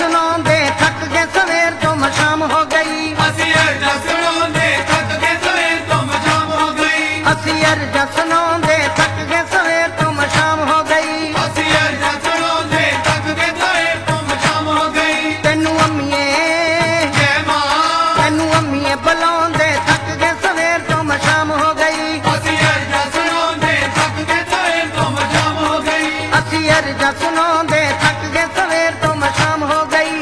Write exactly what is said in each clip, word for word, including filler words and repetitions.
सुनाਉਂਦੇ थक गए सवेर तो शाम हो गई। ਅਸੀਂ ਅਰਜ਼ਾਂ ਸੁਣਾਉਂਦੇ ਥੱਕ ਕੇ ਸਵੇਰ ਤੋਂ ਸ਼ਾਮ ਹੋ ਗਈ। ਅਸੀਂ ਅਰਜ਼ਾਂ ਸੁਣਾਉਂਦੇ ਥੱਕ ਗਏ ਸਵੇਰ ਤੋਂ शाम हो गई। ਅਸੀਂ ਅਰਜ਼ਾਂ ਸੁਣਾਉਂਦੇ ਥੱਕ ਕੇ ਸਵੇਰ ਤੋਂ ਸ਼ਾਮ ਹੋ ਗਈ। ਤੈਨੂੰ ਅੰਮੀਏ ਜੈ ਮਾਂ ਤੈਨੂੰ ਅੰਮੀਏ ਬੁਲਾਉਂਦੇ ਥੱਕ ਗਏ ਸਵੇਰ ਤੋਂ शाम हो गई। ਅਸੀਂ ਅਰਜ਼ਾਂ ਸੁਣਾਉਂਦੇ ਥੱਕ ਕੇ ਸਵੇਰ ਤੋਂ ਸ਼ਾਮ ਹੋ ਗਈ। ਅਸੀਂ ਅਰਜ਼ਾਂ ਸੁਣਾਉਂਦੇ ਥੱਕ ਗਏ ਸਵੇਰ ਤੋਂ शाम हो गई।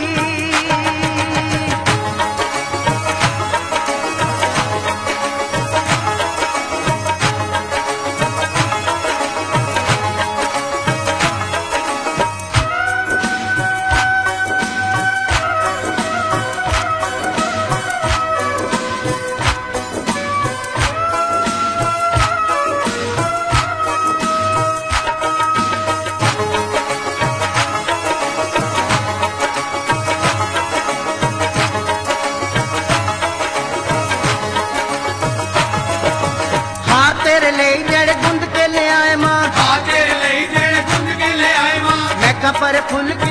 तेरे लिए जेड़े गुंद के ले आए मां, आ तेरे लिए जेड़े गुंद के ले आए मां। मैं कपर फुल की